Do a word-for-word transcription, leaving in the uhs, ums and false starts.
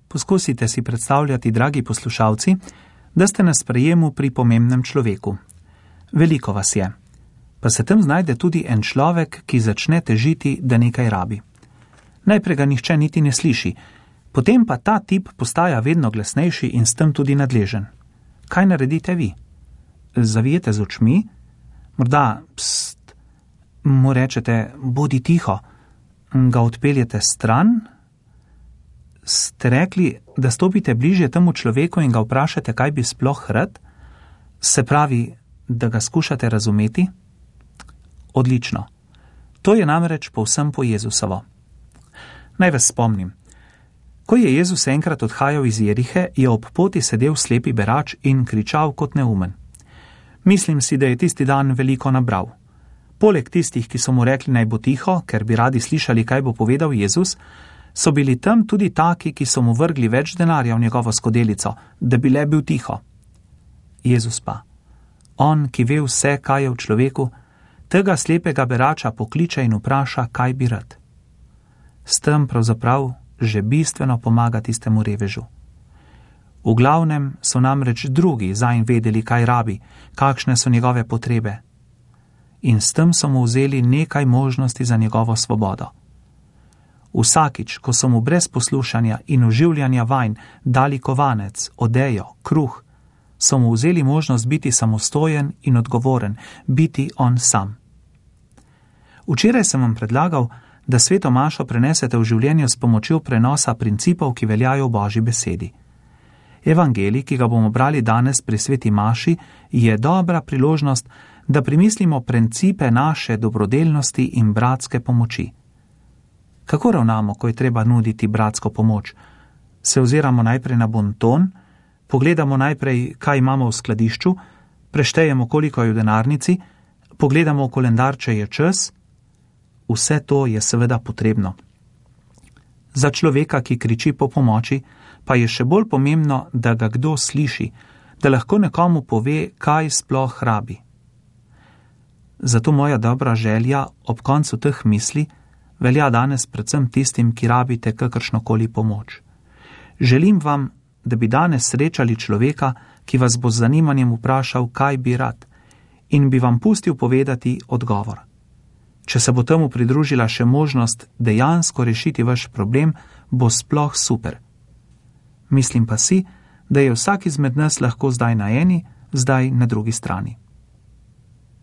Poskusite si predstavljati, dragi poslušalci, da ste na sprejemu pri pomembnem človeku. Veliko vas je, pa se tam znajde tudi en človek, ki začne težiti, da nekaj rabi. Najprej ga nihče niti ne sliši, potem pa ta tip postaja vedno glasnejši in s tem tudi nadležen. Kaj naredite vi? Zavijete z očmi? Morda, pst, mu rečete, bodi tiho, ga odpeljete stran? Ste rekli, da stopite bližje temu človeku in ga vprašate, kaj bi sploh rad? Se pravi, da ga skušate razumeti? Odlično. To je namreč povsem po Jezusovo. Naj vas spomnim. Ko je Jezus enkrat odhajal iz Jerihe, je ob poti sedel slepi berač in kričal kot neumen. Mislim si, da je tisti dan veliko nabral. Poleg tistih, ki so mu rekli naj bo tiho, ker bi radi slišali, kaj bo povedal Jezus, so bili tam tudi taki, ki so mu vrgli več denarja v njegovo skodelico, da bi le bil tiho. Jezus pa, on, ki ve vse, kaj je v človeku, tega slepega berača pokliče in vpraša, kaj bi rad. S tem pravzaprav že bistveno pomaga tistemu revežu. V glavnem so namreč drugi zanj vedeli, kaj rabi, kakšne so njegove potrebe. In s tem so mu vzeli nekaj možnosti za njegovo svobodo. Vsakič, ko so mu brez poslušanja in oživljanja vanj dali kovanec, odejo, kruh, so mu vzeli možnost biti samostojen in odgovoren, biti on sam. Včeraj sem vam predlagal, da sveto mašo prenesete v življenje s pomočjo prenosa principov, ki veljajo v Božji besedi. Evangelij, ki ga bomo brali danes pri sveti maši, je dobra priložnost, da premislimo principe naše dobrodelnosti in bratske pomoči. Kako ravnamo, ko je treba nuditi bratsko pomoč? Se oziramo najprej na bonton, pogledamo najprej, kaj imamo v skladišču, preštejemo, koliko je v denarnici, pogledamo v koledar, če je čas. Vse to je seveda potrebno. Za človeka, ki kriči po pomoči, pa je še bolj pomembno, da ga kdo sliši, da lahko nekomu pove, kaj sploh rabi. Zato moja dobra želja ob koncu teh misli velja danes predvsem tistim, ki rabite kakršnokoli pomoč. Želim vam, da bi danes srečali človeka, ki vas bo z zanimanjem vprašal, kaj bi rad, in bi vam pustil povedati odgovor. Če se bo temu pridružila še možnost dejansko rešiti vaš problem, bo sploh super. Mislim pa si, da je vsak izmed nas lahko zdaj na eni, zdaj na drugi strani.